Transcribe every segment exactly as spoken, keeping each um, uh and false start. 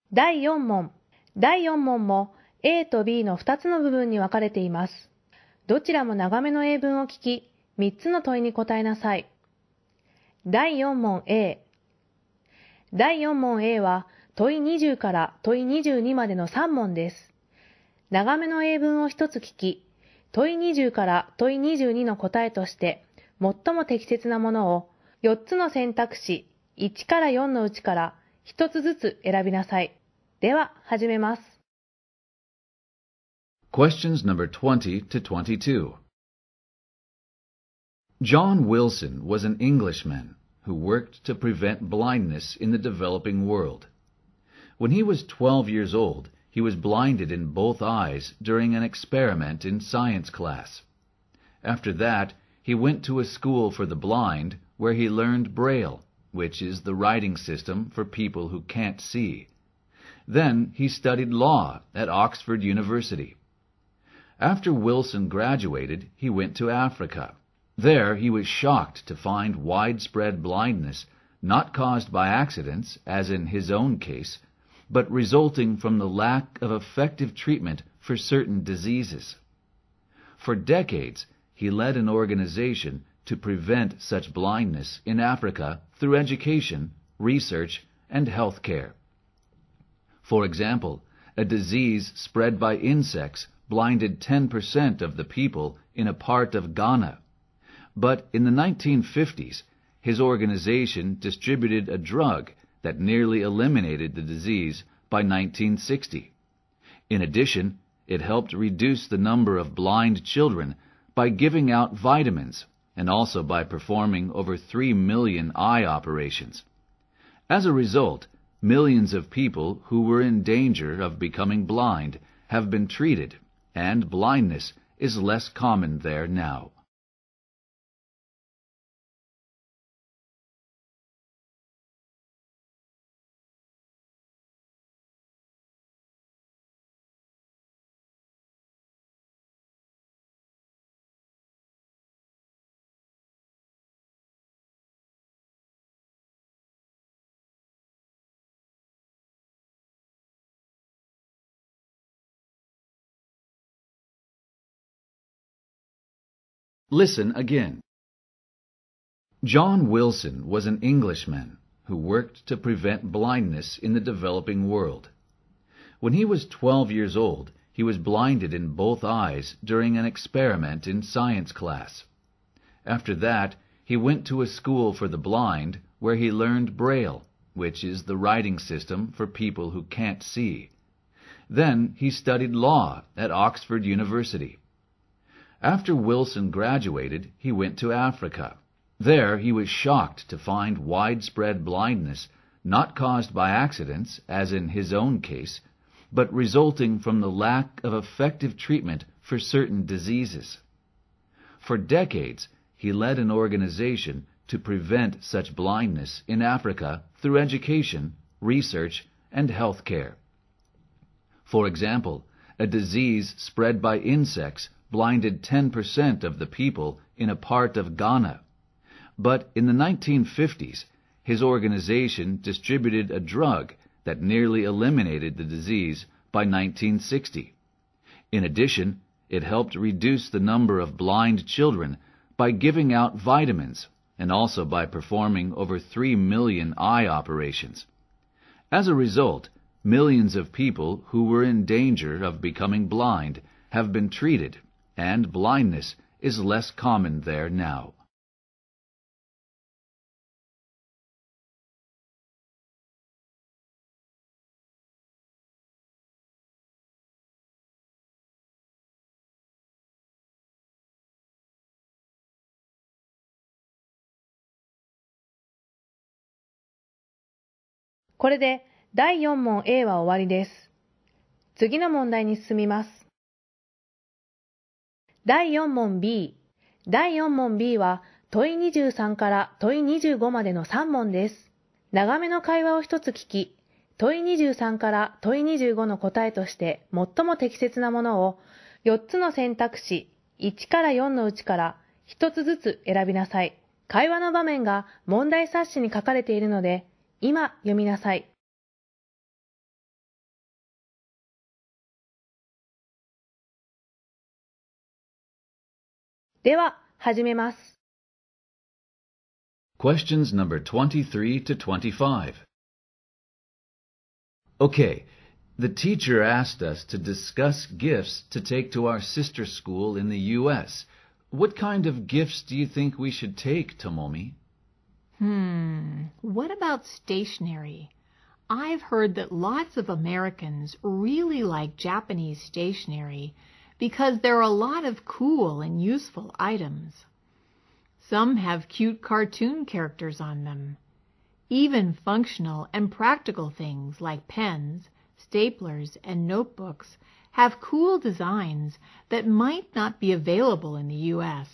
だいよん問。だいよん問も A と B のふたつの部分に分かれています。どちらも長めの英文を聞き、みっつの問いに答えなさい。だいよん問 A。だいよん問 A は問いにじゅうから問いにじゅうにまでのさん問です。長めの英文をひとつ聞き、問いにじゅうから問いにじゅうにの答えとして、最も適切なものをよっつの選択肢いちからよんのうちからひとつずつ選びなさい。では、始めます。 Questions number twenty to twenty-two. John Wilson was an Englishman who worked to prevent blindness in the developing world. When he was twelve years old, he was blinded in both eyes during an experiment in science class. After that, he went to a school for the blind where he learned Braille, which is the writing system for people who can't see. Then he studied law at Oxford University. After Wilson graduated, he went to Africa. There he was shocked to find widespread blindness, not caused by accidents, as in his own case, but resulting from the lack of effective treatment for certain diseases. For decades, he led an organization to prevent such blindness in Africa through education, research, and health care. For example, a disease spread by insects blinded ten percent of the people in a part of Ghana. But in the nineteen fifties, his organization distributed a drug that nearly eliminated the disease by nineteen sixty. In addition, it helped reduce the number of blind children by giving out vitamins and also by performing over three million eye operations. As a result, millions of people who were in danger of becoming blind have been treated, and blindness is less common there now. Listen again. John Wilson was an Englishman who worked to prevent blindness in the developing world. When he was twelve years old, he was blinded in both eyes during an experiment in science class. After that, he went to a school for the blind where he learned Braille, which is the writing system for people who can't see. Then he studied law at Oxford University. After Wilson graduated, he went to Africa. There he was shocked to find widespread blindness, not caused by accidents, as in his own case, but resulting from the lack of effective treatment for certain diseases. For decades, he led an organization to prevent such blindness in Africa through education, research, and health care. For example, a disease spread by insects blinded ten percent of the people in a part of Ghana. But in the nineteen fifties, his organization distributed a drug that nearly eliminated the disease by nineteen sixty. In addition, it helped reduce the number of blind children by giving out vitamins and also by performing over three million eye operations. As a result, millions of people who were in danger of becoming blind have been treated, and blindness is less common there now. 「これでだいよん問 A は終わりです。次の問題に進みます。だいよん問 B。だいよん問 B は問いにじゅうさんから問いにじゅうごまでのさん問です。長めの会話をひとつ聞き、問いにじゅうさんから問いにじゅうごの答えとして最も適切なものをよっつの選択肢いちからよんのうちからひとつずつ選びなさい。会話の場面が問題冊子に書かれているので、今読みなさい。 では、始めます。 Questions number twenty-three to twenty-five. Okay, the teacher asked us to discuss gifts to take to our sister school in the U S. What kind of gifts do you think we should take, Tomomi? Hmm, what about stationery? I've heard that lots of Americans really like Japanese stationery because there are a lot of cool and useful items. Some have cute cartoon characters on them. Even functional and practical things like pens, staplers, and notebooks have cool designs that might not be available in the U S.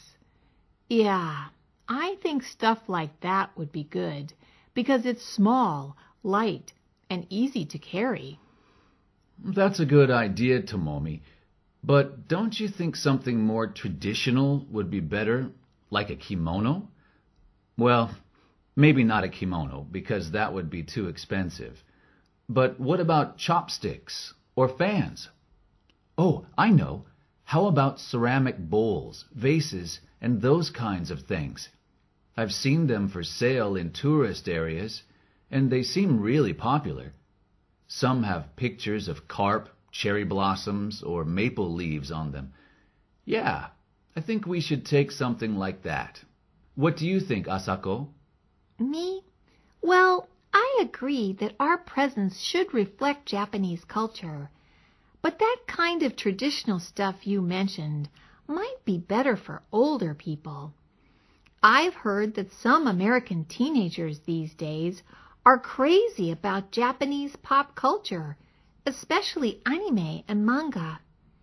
Yeah, I think stuff like that would be good because it's small, light, and easy to carry. That's a good idea, Tomomi. But don't you think something more traditional would be better, like a kimono? Well, maybe not a kimono, because that would be too expensive. But what about chopsticks or fans? Oh, I know. How about ceramic bowls, vases, and those kinds of things? I've seen them for sale in tourist areas, and they seem really popular. Some have pictures of carp, cherry blossoms, or maple leaves on them. Yeah, I think we should take something like that. What do you think, Asako? Me? Well, I agree that our presents should reflect Japanese culture. But that kind of traditional stuff you mentioned might be better for older people. I've heard that some American teenagers these days are crazy about Japanese pop culture, especially anime and manga.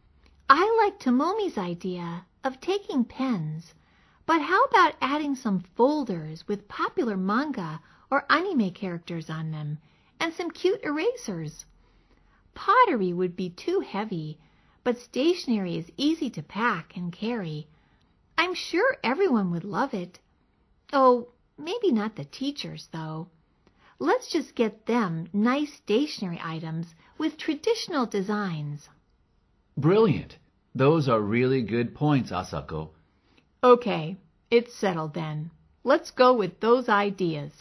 I like Tomomi's idea of taking pens, but how about adding some folders with popular manga or anime characters on them and some cute erasers? Pottery would be too heavy, but stationery is easy to pack and carry. I'm sure everyone would love it. Oh, maybe not the teachers, though. Let's just get them nice stationery items with traditional designs. Brilliant. Those are really good points, Asako. Okay, it's settled then. Let's go with those ideas.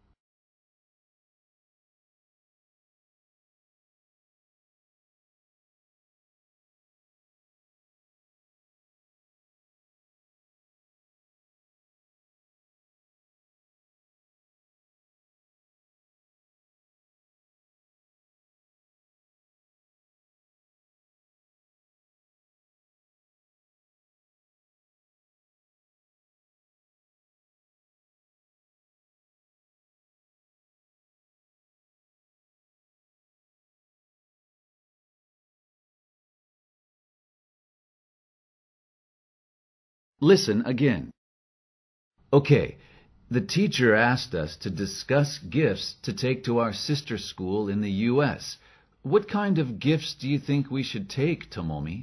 Listen again. Okay, the teacher asked us to discuss gifts to take to our sister school in the U S. What kind of gifts do you think we should take, Tomomi?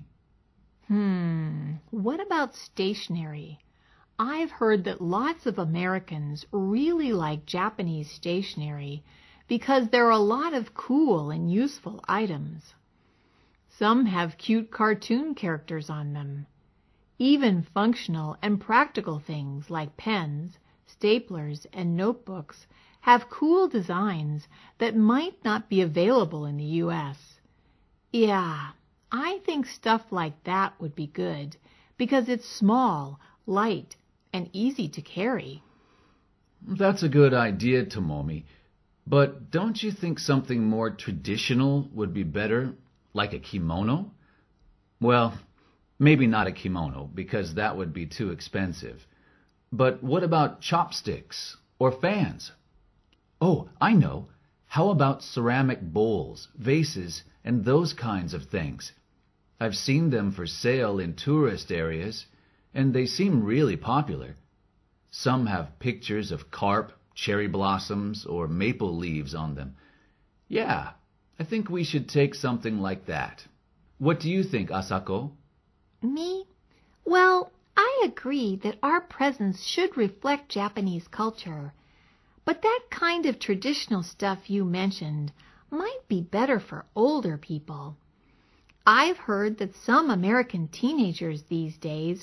Hmm, what about stationery? I've heard that lots of Americans really like Japanese stationery because there are a lot of cool and useful items. Some have cute cartoon characters on them. Even functional and practical things like pens, staplers, and notebooks have cool designs that might not be available in the U S. Yeah, I think stuff like that would be good because it's small, light, and easy to carry. That's a good idea, Tomomi. But don't you think something more traditional would be better, like a kimono? Well, maybe not a kimono, because that would be too expensive. But what about chopsticks or fans? Oh, I know. How about ceramic bowls, vases, and those kinds of things? I've seen them for sale in tourist areas, and they seem really popular. Some have pictures of carp, cherry blossoms, or maple leaves on them. Yeah, I think we should take something like that. What do you think, Asako? Me? Well, I agree that our presents should reflect Japanese culture. But that kind of traditional stuff you mentioned might be better for older people. I've heard that some American teenagers these days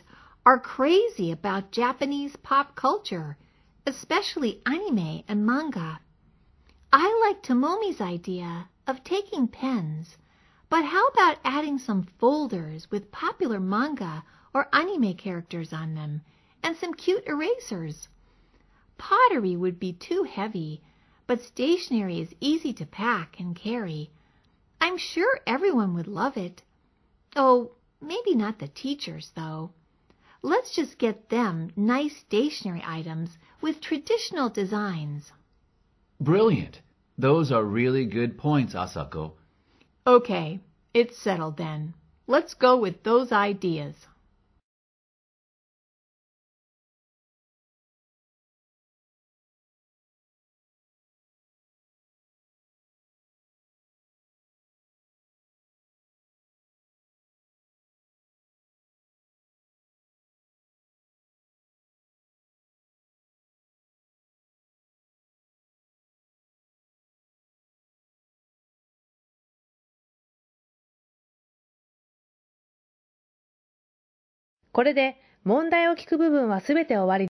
are crazy about Japanese pop culture, especially anime and manga. I like Tomomi's idea of taking pens, but how about adding some folders with popular manga or anime characters on them and some cute erasers? Pottery would be too heavy, but stationery is easy to pack and carry. I'm sure everyone would love it. Oh, maybe not the teachers, though. Let's just get them nice stationery items with traditional designs. Brilliant. Those are really good points, Asako. Okay, it's settled then. Let's go with those ideas. これで問題を聞く部分はすべて終わり